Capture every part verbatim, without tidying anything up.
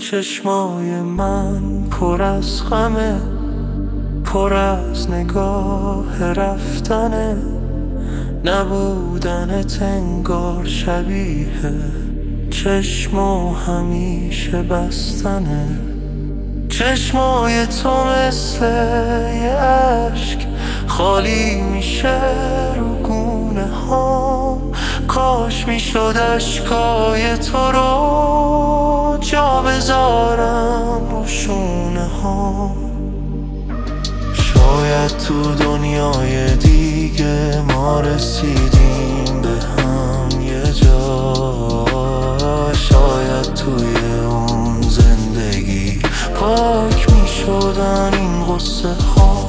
چشمای من پر از غمه، پر از نگاه رفتنه، نبودنت انگار شبیه چشم و همیشه بستنه. چشمای تو مثل یه عشق خالی میشه رو گونه هام، کاش میشد اشکای تو رو جا بذارم رو شونه هام. شاید تو دنیای دیگه ما رسیدیم به هم یه جا، شاید توی اون زندگی پاک می شدن این غصه ها.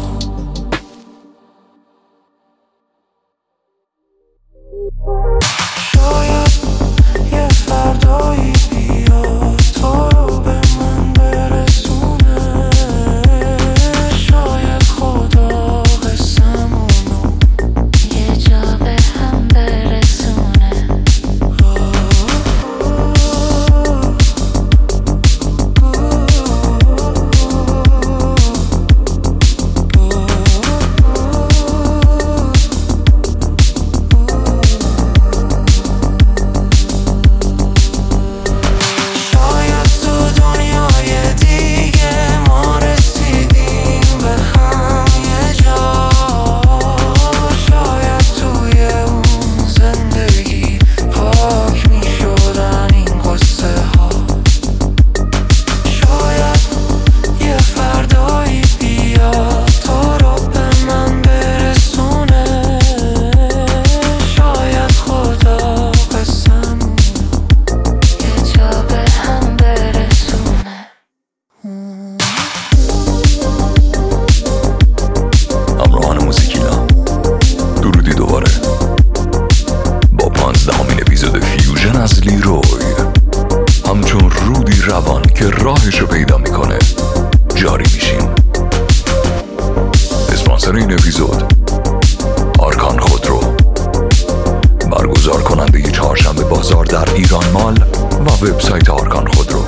شاید یه فردایی بیاد تو رو به من برسونه، شاید خدا قسمونو یه جا به هم برسونه. همچون رودی روان که راهش رو پیدا میکنه جاری میشیم. اسپانسر این اپیزود آرکان خودرو، برگزار کننده ی چهارشنبه بازار در ایران مال و وبسایت آرکان خودرو.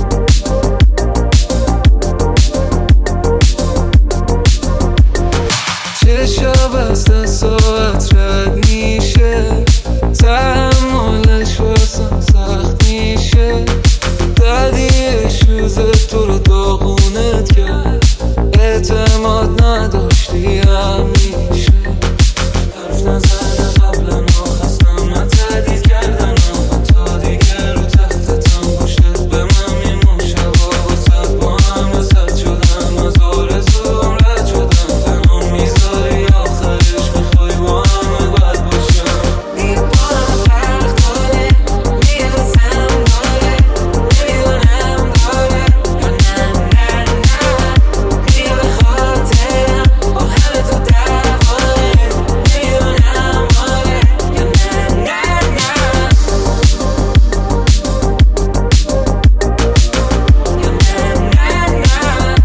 چشا بسته ساعت رد میشه، تحملش واسم سخت میشه، دردی شوزه تو رو داغونت کرد، اعتماد نداشتی همیشه، حرف نزده قبلا خستم من تردید کردن تا دیگه رو تختتم پشتت به من میموشه و واسد با هم وسط شدم، از آرزوم رد شدم، تنها میذاری آخرش میخوای با همه بد باشم. دیوانم فرق داره، میرسم داره، نمیدونم داره یا نه نه نه، میری به خاطرم با همه تو دعواره، نمیدونم داره یا نه نه نه یا نه نه نه.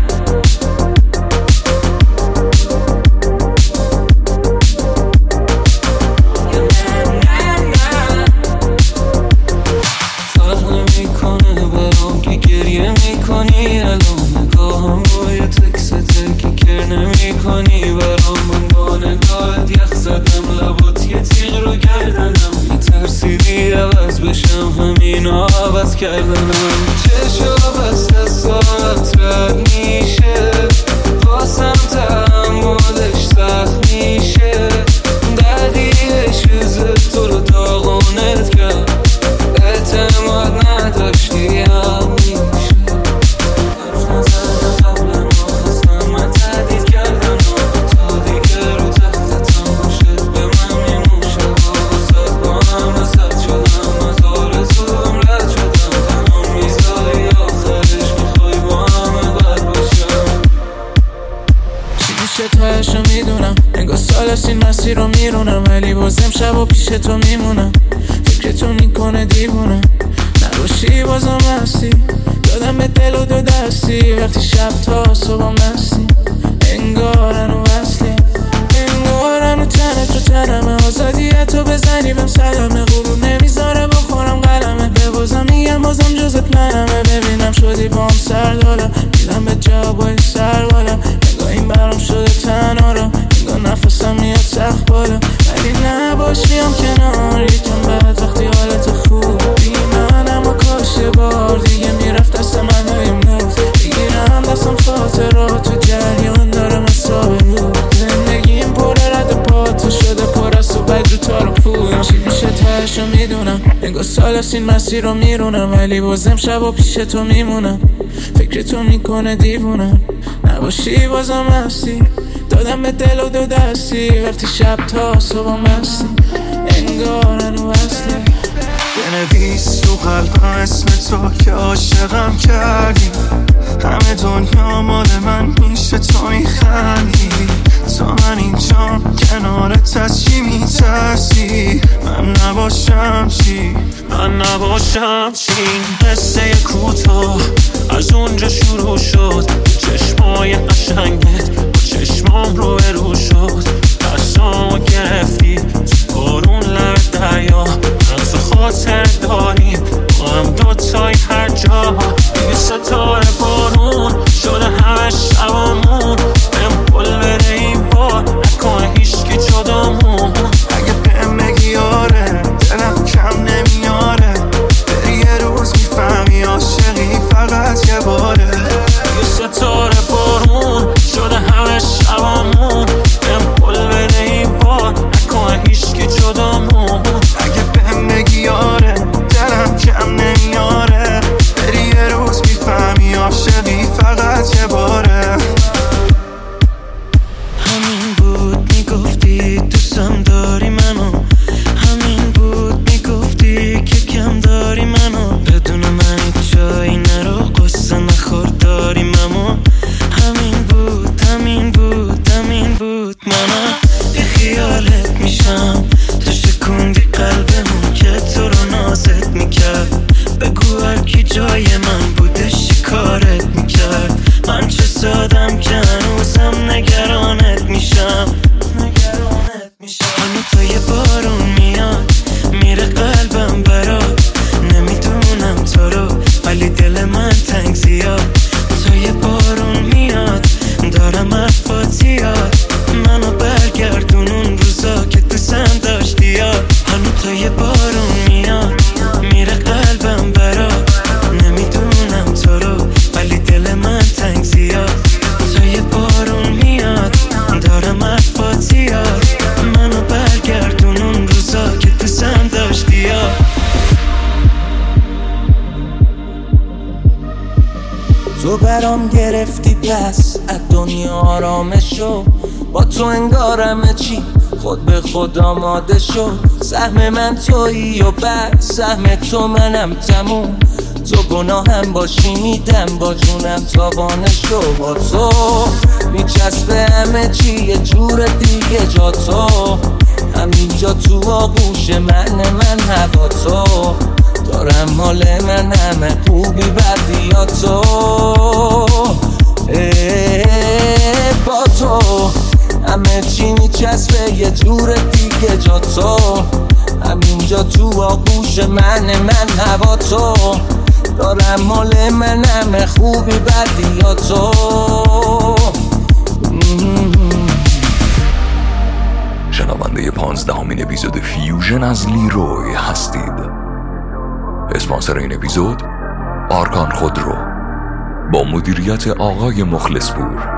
فرق نمیکنه برام که گریه میکنی، الان نگاهم با یه تکسته که کر نمیکنی برام، من با نگاهت یخ زدم لبات یه تیغ رو گردنم، میترسیدی عوض بشم همینا عوض کردنم. چشا بسته ساعت رد میشه، واسم تحملش سخت میشه، دردی شوزه تو رو داغونت کرد، اعتماد نداشتی همیشه، حرف نزده قبلا خستم من تردید کردن تا دیگه رو تختتم پشتت به من میموشه و واسد با هم وسط شدم، از آرزوم رد شدم، تنها میذاری آخرش میخوای با همه بد باشم. چی میشه تهشو میدونم، انگار سال است این مسیر رو میرونم، ولی بازم شب و پیش تو میمونم، فکر تو میکنه دیوونم، نباشی بازم هستی، دادم به دل و دو دستی، وقتی شب تا صبحم نستی، انگار هنو وصلی، انگار هنو تنت رو تنمه، آزادیت رو بزنی بهم سلامه، غرور نمیذاره بخورم قلمه، به بازم میگم بازم جز پلنمه، ببینم شدی با خلاص این مسیر رو میرونم، ولی بازم شب و پیش تو میمونم. فکر تو میکنه دیوونم، نباشی بازم هستی. دادم به دل و دو دستی، وقتی شب تا صبح مستی، انگار هنو هستی. بنویس تو قلبم اسم تو که عاشقم کردی. همه دنیا مال من میشه تو میخندی. تا من اینجام کنارت از چی میترسی؟ من نباشم چی؟ من نباشم چی؟ قصه کوتاه از اونجا شروع شد، چشمای قشنگت با چشمام رو برو شد. دستامو گرفتی تو بارون لب دریا، من تو خاطر داریم با هم دوتای هر جا. دیگه ستاره بارون شده همه شبامون، بهم قول بده این بار نکنه هیچکی جدامون. اگه بهم بگی آره دلم کم نمیاره، بری یه روز میفهمی عاشقی فقط یه باره. دیگه ستاره بارون شده همه شبامون، بهم قول بده این بار نکنه هیچکی جدامون. اگه بهم بگی آره دلم کم نمیاره، بری یه روز میفهمی عاشقی فقط یه باره. همین بود میگفتی دوستم داری منو، همین بود میگفتی که کم داری منو. بدون من هیچ جایی نرو، قصه نخور داریم اما. همین بود همین بود همین بود. منم بی خیالت میشم، تو شکوندی قلبمون که تو رو نازت میکرد. بگو هر کی جای من بودش کارت میکرد. من چه سادم که هنوزم نگرانت میشم، نگرانت میشم. هنو تا یه بارون میاد میره قلبم برات، نمیدونم تو رو ولی دل من تنگ زیاد. تا یه بارون میاد دارم حرفات یاد، منو برگردون اون روزا که دوستم داشتی یاد. هنو تا یه بارون میاد میره قلبم برات، نمیدونم تو رو ولی دل من تنگ زیاد. تا یه بارون میاد دارم حرفات یاد، منو برگردون اون روزا که دوستم داشتی یاد. تو برام گرفتی پس از دنیا آرامش شو، با تو انگارمه چی خود به خود آماده شد. سهم من تویی و بعد سهم تو منم تموم. تو گناهم باشی میدم با جونم تاوانشو. با تو میچسبه همه چی یه جور دیگه، جا تو همینجا تو آغوش من، من هوا تو دارم مال من همه خوبی بدی یا تو. با تو همه چی میچسبه یه جور دیگه، جا تو همینجا تو آغوش من، من هوا تو دارم مال من همه خوبی بدی یا تو. شنونده پانزدهمین اپیزود فیوژن از لیروی هستید. اسپانسر این اپیزود آرکان خودرو با مدیریت آقای مخلصپور.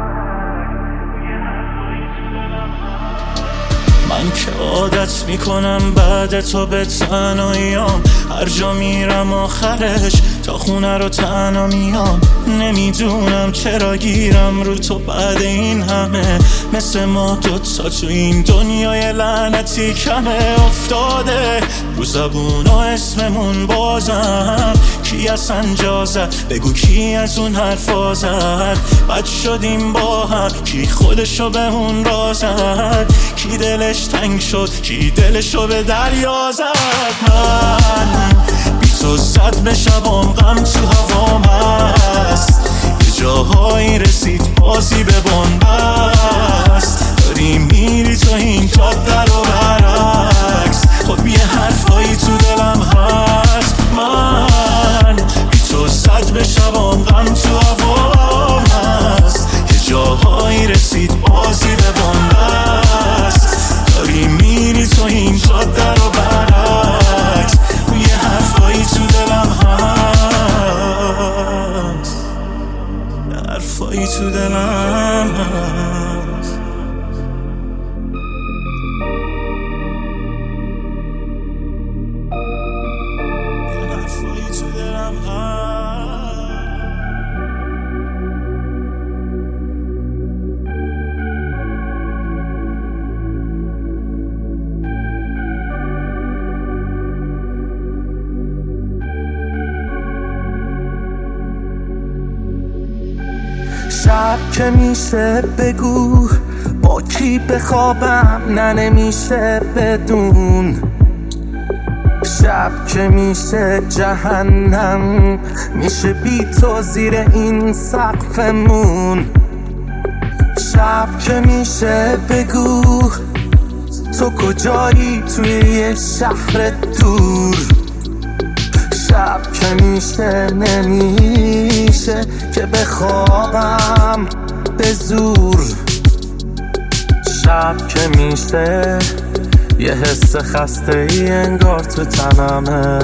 من که عادت میکنم بعد تو به تنهاییام، هر جا میرم آخرش تا خونه رو تنها میام. نمیدونم چرا گیرم رو تو بعد این همه، مثل ما دوتا تو این دنیای لعنتی کمه. افتاده رو زبون و اسممون بازم، کی اصلا جا زد بگو کی از اون حرفا زد. بد شدیم با هم، کی خودشو به اون را زد، کی دلش تنگ شد کی دلشو به دریا زد. من بی تو زد به شبام غم تو هوام هست، یه جاهایی رسید بازی به بنبست. داری میری تو این جاده رو برعکس، خب یه حرفایی تو دلم هست. من بی تو زد به شبام غم تو هوام هست، یه جاهایی رسید بازی به بنبست. داری میری تو این جاده رو برعکس، یه حرفایی تو دلم هست، حرفایی تو دلم هست. تویی تو دلم شب که میشه بگو با کی بخوابم، نه نمیشه بدون. شب که میشه جهنم، میشه بی تو زیر این سقفمون. شب که میشه بگو تو کجایی توی یه شهر دور. شب که میشه نمیشه که بخوابم به زور. شب که میشه یه حس خسته ای انگار تو تنمه.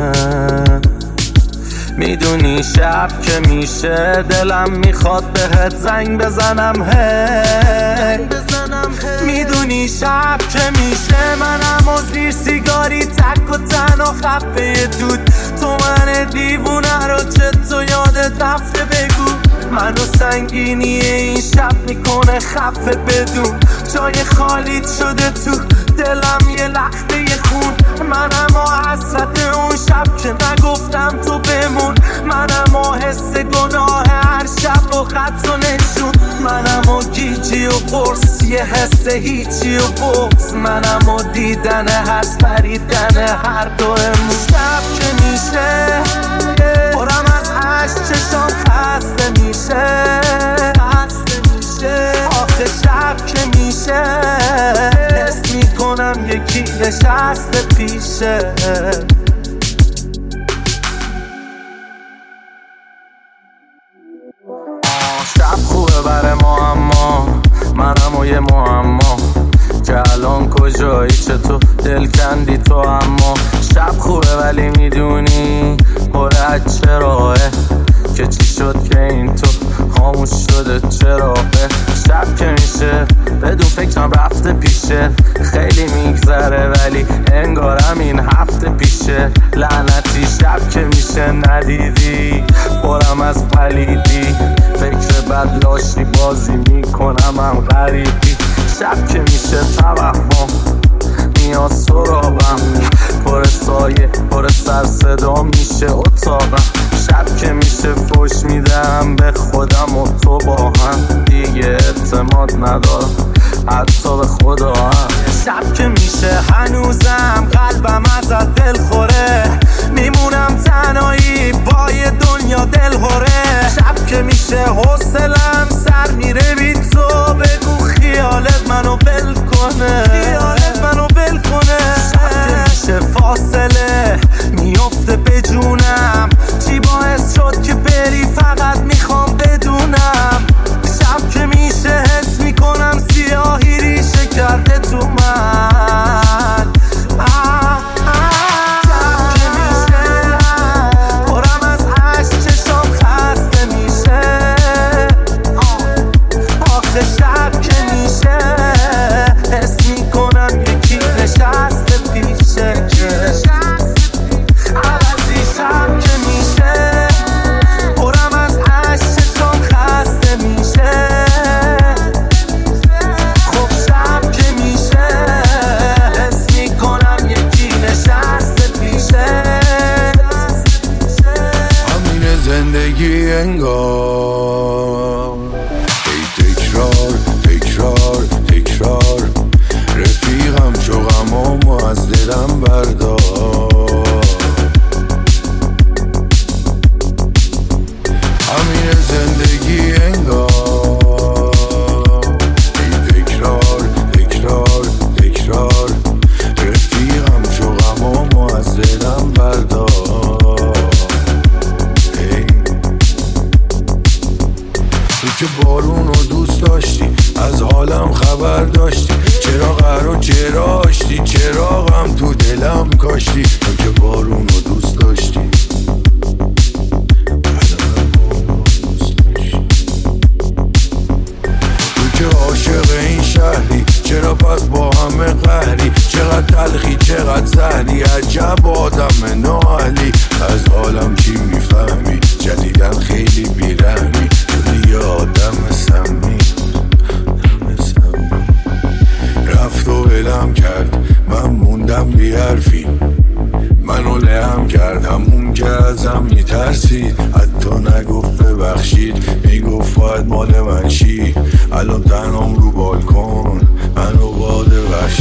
میدونی شب که میشه دلم میخواد بهت زنگ بزنم هی. میدونی شب که میشه منم و زیر سیگاری تک و تنها خفه دود. تو من دیوونه رو چه تو یادت رفته بگو. منو سنگینی این شب میکنه خفه بدون. جای خالیت شده تو دلم یه لخته خون. منم و حسرت اون شب که نگفتم تو بمون. منم و حس گناه هر شب و خط و نشون. منم و گیجی و قرص یه حس هیچی و بغض. منم و دیدن هر پریدن هر دومون. شب که میشه پرم از عشق چشام خسته میشه. خسته میشه آخه شب که میشه حس میکنم یکی نشسته پیشه. شب خوبه بره ما، اما منم و یه معما که الان کجایی چطور دل کندی تو. اما شب خوبه ولی میدونی پر از چراهه که چی شد که این تو خاموش شده چراغه. شب که میشه بدون فکرم رفته پیشه. خیلی میگذره ولی انگارم این هفته پیشه. لعنتی شب که میشه ندیدی پرم از پلیدی. فکر بد لاشی بازی میکنم هم غریبی. شب که میشه توهم میاد سرابم. پر سایه پر سر صدا میشه اتاقم. شب که میشه فوش میدم به خودم و تو با هم. دیگه اعتماد ندارم حتی به خدا هم. شب که میشه هنوزم قلبم ازت دل خوره. میمونم تنهایی با یه دنیا دل هوره. شب که میشه حوصلم سر میره بی تو. بگو خیالت منو ول کنه. خیالت منو ول کنه. شب که میشه فاصله میفته به جونم. چی باعث شد که بری فقط میخوام بدونم. شب که میشه حس میکنم سیاهی ریشه کرده تو من. آه آه. شب که میشه پرم از عشق چشام خسته میشه. آخه شب که میشه حس میکنم یکی نشسته پیشه. عوضی شب که میشه پرم از عشق چشام خسته میشه. خب شب که میشه حس میکنم یکی نشسته پیشه. همین زندگی انگار ای تکرار تکرار تکرار. رفیقم چو غمامو از دلم بردار. همین زندگی انگار ای تکرار تکرار تکرار. رفیقم چو غمامو از دلم بردار. ای تو که بارونو دوست داشتی از حالم خبر داشتی. چرا قهر چرا آشتی چراغم تو دلم کاشتی. تو که بارونو دوست داشتی تو که عاشق این شهری. چرا پس با همه قهری. چقدر تلخی چقدر زهری. عجب آدم نااهلی از عالم میترسید، حتی نگفت ببخشید، میگفت باید مال من شی. الان تنهام رو بالکن، من و باد وحشی.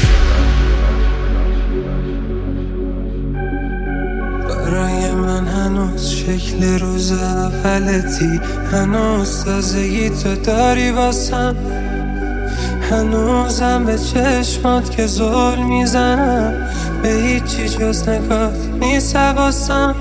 برای من هنوز شکل روز اولتی، هنوز تازگی تو داری واسم، هنوزم به چشمات که زل میزنم، به هیچی جز نگات نیست حواسم،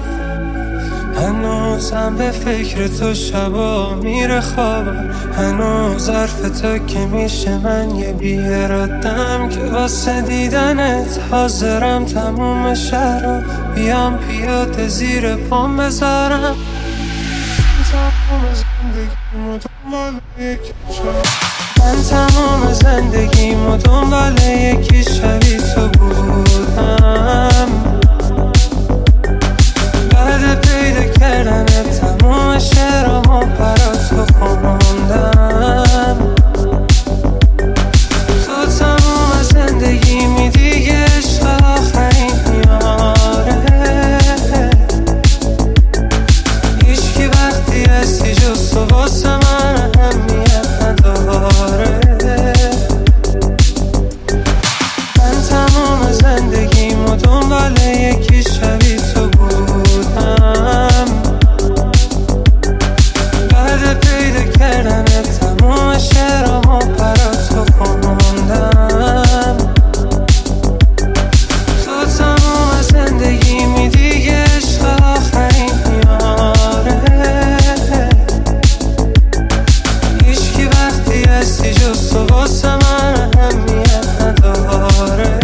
هنوزم به فکر تو شبا میره خوابم، هنوز حرف تو که میشه من یه بیارادم، که واسه دیدنت حاضرم تموم شهرم بیام پیاده زیر پام بذارم. من تمام زندگیمو دنبال یکی شبیه تو بودم، بعد پیدا کردن تمام شعرامو برا تو خوندم. تو تمام زندگیمی دیگه عشق آخرین یاره، هیچکی وقتی هستی جز تو واسه من اهمیت نداره. من تمام زندگیمو دنبال یکی شبیه تو بودم، بعد پیدا کردن تمام شعرامو برا تو خوندم. تو تمام زندگیمی دیگه عشق آخرین یاره، هیچکی وقتی هستی جز تو واسه من اهمیت نداره.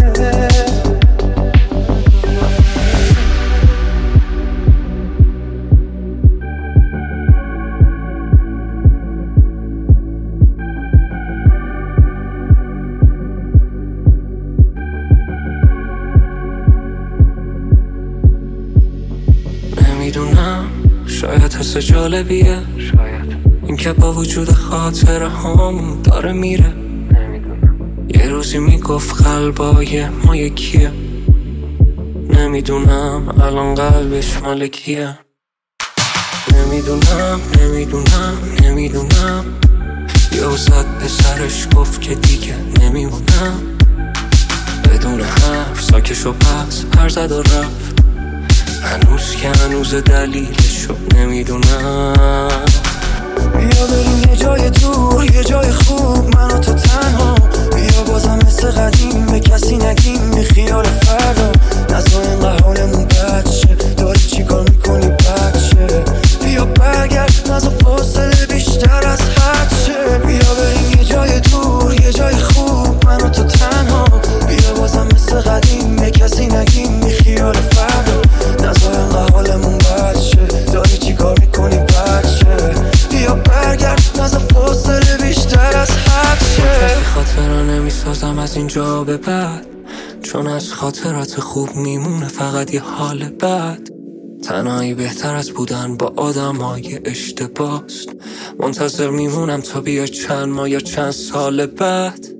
نمیدونم، شاید حس جالبیه، شاید این که با وجود خاطره هامون داره میره. نمیدونم، یه روزی میگفت قلبای ما یکیه، نمیدونم الان قلبش مال کیه. نمیدونم نمیدونم نمیدونم، یه زد به سرش گفت که دیگه نمیمونم، بدون حرف ساکش و پس پر زد و رفت، هنوز که هنوز دلیلشو نمیدونم. بیا بریم یه جای دور، یه جای خوب، من و تو تنها، بیا بازم مثل قدیم به کسی نگیم، بی خیال فردا، نزا اینقدر حالمون بد شه، داری چی کار میکنی بچه، بیا برگرد نزا فاصله بیشتر از حد شه. بیا بریم یه جای دور، یه جای خوب، من و تو تنها، بیا بازم مثل قدیم به کسی نگیم، بی خیال فردا، نزا اینقدر حالمون بد شه، داری چی کار میکنی بچه، بیا برگرد نزا فاصله بیشتر از حد شه. کسی خاطره نمیسازم از اینجا به بعد، چون از خاطرات خوب میمونه فقط یه حال بد. تنهایی بهتر از بودن با آدم های اشتباست، منتظر میمونم تا بیا چند ماه یا چند سال بعد.